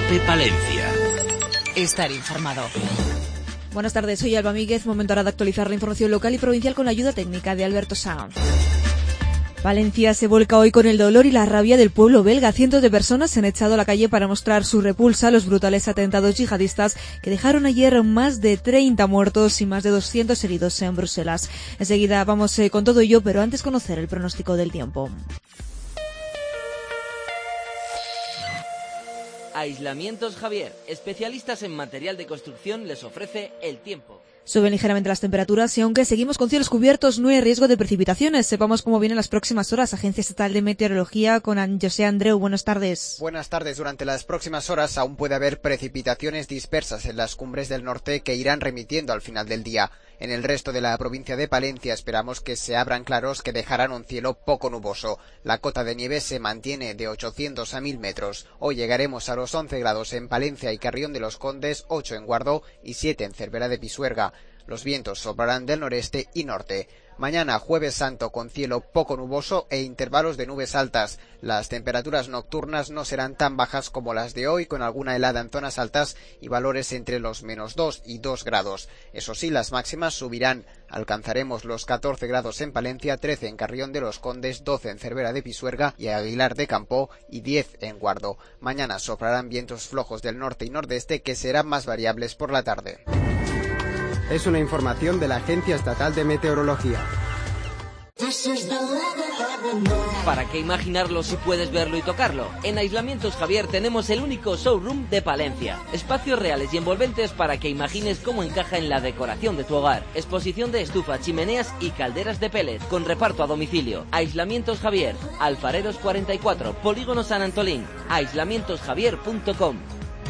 Cope Palencia. Estar informado. Buenas tardes, soy Alba Míguez. Momento ahora de actualizar la información local y provincial con la ayuda técnica de Alberto Sanz. Valencia se vuelca hoy con el dolor y la rabia del pueblo belga. Cientos de personas se han echado a la calle para mostrar su repulsa a los brutales atentados yihadistas que dejaron ayer más de 30 muertos y más de 200 heridos en Bruselas. Enseguida vamos con todo ello, pero antes conocer el pronóstico del tiempo. Aislamientos Javier, especialistas en material de construcción, les ofrece el tiempo. Suben ligeramente las temperaturas y aunque seguimos con cielos cubiertos no hay riesgo de precipitaciones. Sepamos cómo vienen las próximas horas. Agencia Estatal de Meteorología con José Andreu. Buenas tardes. Buenas tardes. Durante las próximas horas aún puede haber precipitaciones dispersas en las cumbres del norte que irán remitiendo al final del día. En el resto de la provincia de Palencia esperamos que se abran claros que dejarán un cielo poco nuboso. La cota de nieve se mantiene de 800 a 1000 metros. Hoy llegaremos a los 11 grados en Palencia y Carrión de los Condes, 8 en Guardó y 7 en Cervera de Pisuerga. Los vientos soplarán del noreste y norte. Mañana, Jueves Santo, con cielo poco nuboso e intervalos de nubes altas. Las temperaturas nocturnas no serán tan bajas como las de hoy, con alguna helada en zonas altas y valores entre los -2 y 2 grados. Eso sí, las máximas subirán. Alcanzaremos los 14 grados en Palencia, 13 en Carrión de los Condes, 12 en Cervera de Pisuerga y Aguilar de Campoo y 10 en Guardó. Mañana soplarán vientos flojos del norte y nordeste que serán más variables por la tarde. Es una información de la Agencia Estatal de Meteorología. ¿Para qué imaginarlo si puedes verlo y tocarlo? En Aislamientos Javier tenemos el único showroom de Palencia. Espacios reales y envolventes para que imagines cómo encaja en la decoración de tu hogar. Exposición de estufa, chimeneas y calderas de pellet con reparto a domicilio. Aislamientos Javier, Alfareros 44, Polígono San Antolín. aislamientosjavier.com.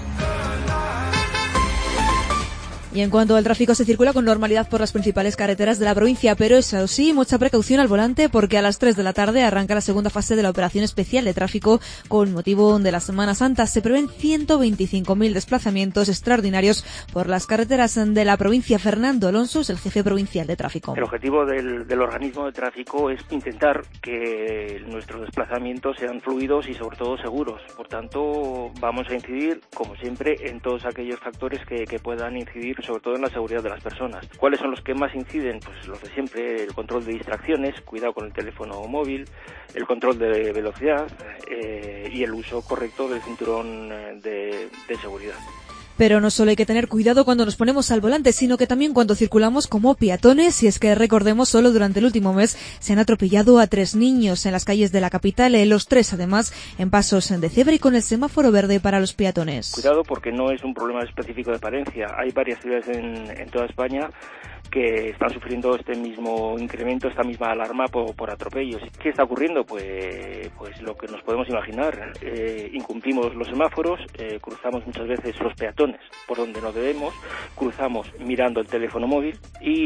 Y en cuanto al tráfico, se circula con normalidad por las principales carreteras de la provincia, pero eso sí, mucha precaución al volante porque a las 3 de la tarde arranca la segunda fase de la operación especial de tráfico con motivo de la Semana Santa. Se prevén 125.000 desplazamientos extraordinarios por las carreteras de la provincia. Fernando Alonso es el jefe provincial de tráfico. El objetivo del organismo de tráfico es intentar que nuestros desplazamientos sean fluidos y sobre todo seguros. Por tanto, vamos a incidir, como siempre, en todos aquellos factores que puedan incidir sobre todo en la seguridad de las personas. ¿Cuáles son los que más inciden? Pues los de siempre, el control de distracciones, cuidado con el teléfono móvil, el control de velocidad y el uso correcto del cinturón de seguridad. Pero no solo hay que tener cuidado cuando nos ponemos al volante, sino que también cuando circulamos como peatones, y es que recordemos, solo durante el último mes se han atropellado a 3 niños en las calles de la capital, los 3 además en pasos de cebra y con el semáforo verde para los peatones. Cuidado porque no es un problema específico de Palencia, hay varias ciudades en toda España que están sufriendo este mismo incremento, esta misma alarma por atropellos. ¿Qué está ocurriendo? Pues lo que nos podemos imaginar. Incumplimos los semáforos, cruzamos muchas veces los peatones por donde no debemos, cruzamos mirando el teléfono móvil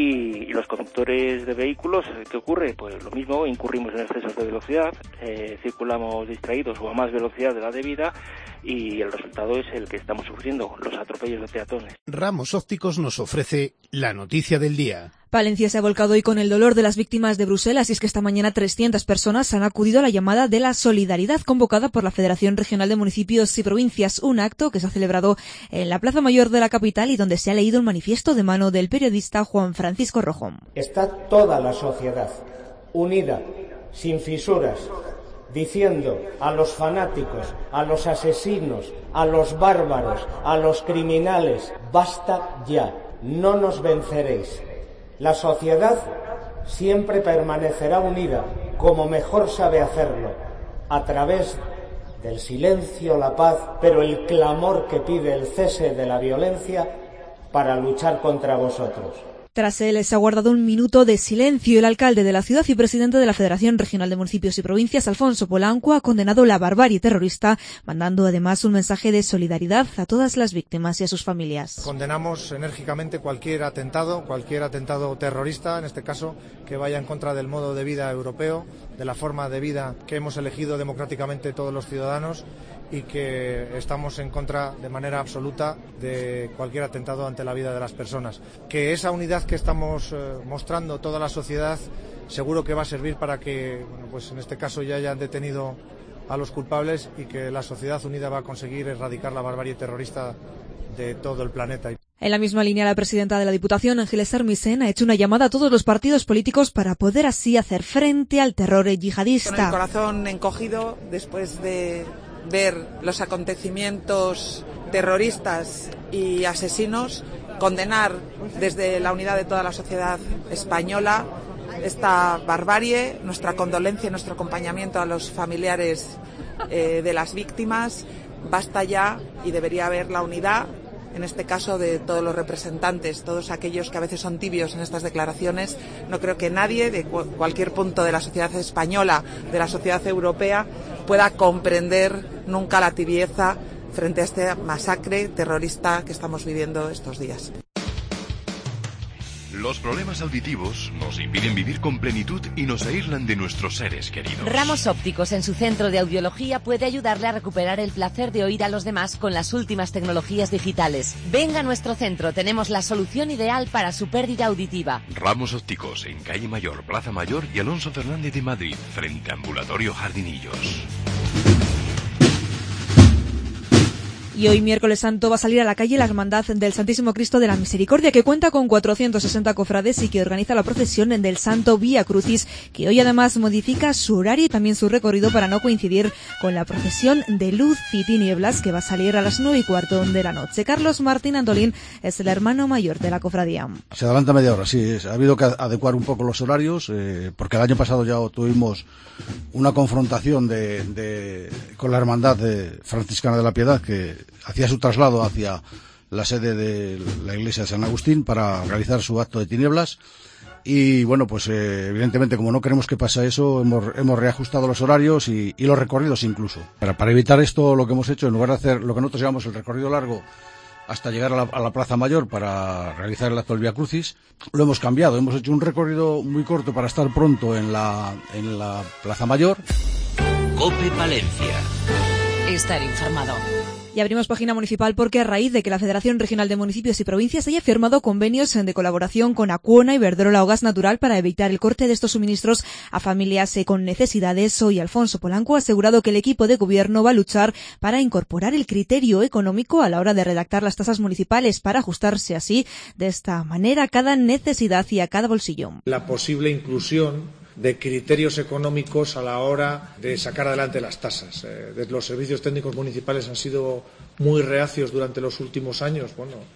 y los conductores de vehículos, ¿qué ocurre? Pues lo mismo, incurrimos en excesos de velocidad, circulamos distraídos o a más velocidad de la debida y el resultado es el que estamos sufriendo, los atropellos de peatones. Ramos Ópticos nos ofrece la noticia del día. Palencia se ha volcado hoy con el dolor de las víctimas de Bruselas y es que esta mañana 300 personas han acudido a la llamada de la solidaridad convocada por la Federación Regional de Municipios y Provincias, un acto que se ha celebrado en la Plaza Mayor de la capital y donde se ha leído un manifiesto de mano del periodista Juan Francisco Rojo. Está toda la sociedad unida, sin fisuras, diciendo a los fanáticos, a los asesinos, a los bárbaros, a los criminales, basta ya, no nos venceréis. La sociedad siempre permanecerá unida, como mejor sabe hacerlo, a través del silencio, la paz, pero el clamor que pide el cese de la violencia para luchar contra vosotros. Tras él se ha guardado un minuto de silencio. El alcalde de la ciudad y presidente de la Federación Regional de Municipios y Provincias, Alfonso Polanco, ha condenado la barbarie terrorista, mandando además un mensaje de solidaridad a todas las víctimas y a sus familias. Condenamos enérgicamente cualquier atentado terrorista, en este caso, que vaya en contra del modo de vida europeo, de la forma de vida que hemos elegido democráticamente todos los ciudadanos y que estamos en contra de manera absoluta de cualquier atentado ante la vida de las personas. Que esa unidad que estamos mostrando toda la sociedad seguro que va a servir para que, pues en este caso ya hayan detenido a los culpables y que la sociedad unida va a conseguir erradicar la barbarie terrorista de todo el planeta. En la misma línea, la presidenta de la Diputación, Ángeles Armisen, ha hecho una llamada a todos los partidos políticos para poder así hacer frente al terror yihadista. Con el corazón encogido después de ver los acontecimientos terroristas y asesinos, condenar desde la unidad de toda la sociedad española esta barbarie, nuestra condolencia y nuestro acompañamiento a los familiares de las víctimas. Basta ya y debería haber la unidad, en este caso de todos los representantes, todos aquellos que a veces son tibios en estas declaraciones. No creo que nadie de cualquier punto de la sociedad española, de la sociedad europea, pueda comprender nunca la tibieza frente a este masacre terrorista que estamos viviendo estos días. Los problemas auditivos nos impiden vivir con plenitud y nos aíslan de nuestros seres queridos. Ramos Ópticos, en su centro de audiología, puede ayudarle a recuperar el placer de oír a los demás con las últimas tecnologías digitales. Venga a nuestro centro, tenemos la solución ideal para su pérdida auditiva. Ramos Ópticos, en Calle Mayor, Plaza Mayor y Alonso Fernández de Madrid, frente a Ambulatorio Jardinillos. Y hoy, miércoles santo, va a salir a la calle la Hermandad del Santísimo Cristo de la Misericordia, que cuenta con 460 cofrades y que organiza la procesión del Santo Vía Crucis, que hoy además modifica su horario y también su recorrido para no coincidir con la procesión de Luz y Tinieblas, que va a salir a las 9:15 de la noche. Carlos Martín Antolín es el hermano mayor de la cofradía. Se adelanta media hora, sí. Ha habido que adecuar un poco los horarios, porque el año pasado ya tuvimos una confrontación con la Hermandad Franciscana de la Piedad, que hacía su traslado hacia la sede de la iglesia de San Agustín para realizar su acto de tinieblas. Y bueno, pues evidentemente, como no queremos que pase eso, hemos reajustado los horarios y los recorridos incluso. Para evitar esto, lo que hemos hecho, en lugar de hacer lo que nosotros llamamos el recorrido largo hasta llegar a la Plaza Mayor para realizar el acto del Vía Crucis, lo hemos cambiado. Hemos hecho un recorrido muy corto para estar pronto en la Plaza Mayor. COPE Palencia. Estar informado. Y abrimos página municipal porque a raíz de que la Federación Regional de Municipios y Provincias haya firmado convenios de colaboración con Acuona, Iberdrola o Gas Natural para evitar el corte de estos suministros a familias con necesidades, hoy Alfonso Polanco ha asegurado que el equipo de gobierno va a luchar para incorporar el criterio económico a la hora de redactar las tasas municipales para ajustarse así de esta manera a cada necesidad y a cada bolsillo. La posible inclusión de criterios económicos a la hora de sacar adelante las tasas. Los servicios técnicos municipales han sido muy reacios durante los últimos años,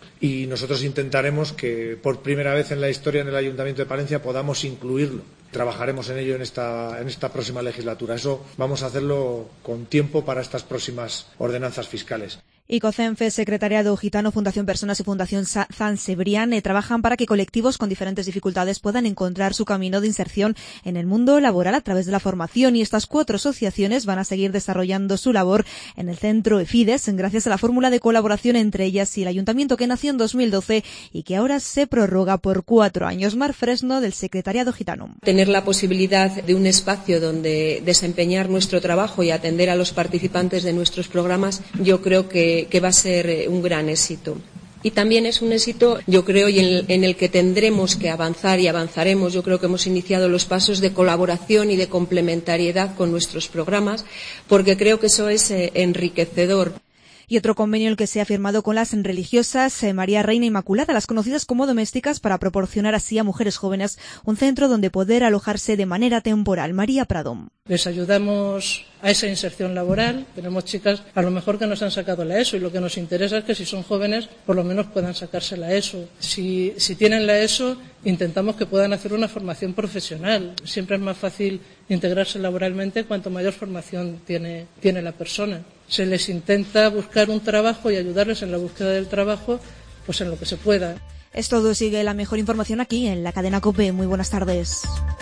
y nosotros intentaremos que por primera vez en la historia en el Ayuntamiento de Palencia podamos incluirlo. Trabajaremos en ello en esta próxima legislatura. Eso vamos a hacerlo con tiempo para estas próximas ordenanzas fiscales. Y COCENFE, Secretariado Gitano, Fundación Personas y Fundación San Cebrián trabajan para que colectivos con diferentes dificultades puedan encontrar su camino de inserción en el mundo laboral a través de la formación, y estas 4 asociaciones van a seguir desarrollando su labor en el centro EFIDES gracias a la fórmula de colaboración entre ellas y el Ayuntamiento, que nació en 2012 y que ahora se prorroga por 4 años. Mar Fresno, del Secretariado Gitano. Tener la posibilidad de un espacio donde desempeñar nuestro trabajo y atender a los participantes de nuestros programas, yo creo que va a ser un gran éxito. Y también es un éxito, yo creo, y en el que tendremos que avanzar y avanzaremos. Yo creo que hemos iniciado los pasos de colaboración y de complementariedad con nuestros programas, porque creo que eso es enriquecedor. Y otro convenio el que se ha firmado con las religiosas María Reina Inmaculada, las conocidas como domésticas, para proporcionar así a mujeres jóvenes un centro donde poder alojarse de manera temporal. María Prado. Les ayudamos a esa inserción laboral. Tenemos chicas a lo mejor que nos han sacado la ESO, y lo que nos interesa es que si son jóvenes por lo menos puedan sacarse la ESO. Si tienen la ESO, intentamos que puedan hacer una formación profesional. Siempre es más fácil integrarse laboralmente cuanto mayor formación tiene la persona. Se les intenta buscar un trabajo y ayudarles en la búsqueda del trabajo, pues en lo que se pueda. Es todo. Sigue la mejor información aquí en la cadena COPE. Muy buenas tardes.